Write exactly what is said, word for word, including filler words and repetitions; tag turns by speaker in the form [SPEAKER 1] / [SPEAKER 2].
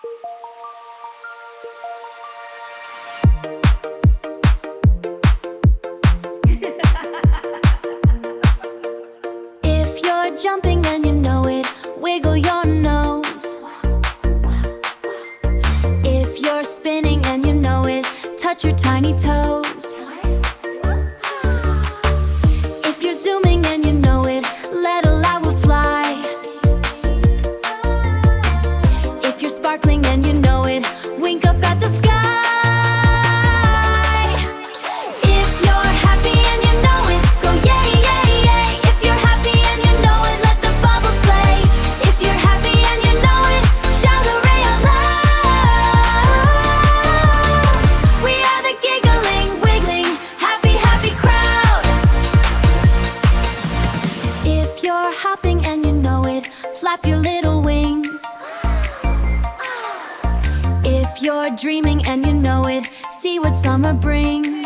[SPEAKER 1] If you're jumping and you know it, wiggle your nose. If you're spinning and you know it, touch your tiny toes. If you're zooming and you know it, let a loud whoop fly. If you're sparkling and you know it, wink up at the sky. If you're happy and you know it, go yay, yay, yay. If you're happy and you know it, let the bubbles play. If you're happy and you know it, shout hooray out loud. We are the giggling, wiggling, happy, happy crowd. If you're hopping and you know it, flap your little wings. If you're dreaming and you know it, see what summer brings.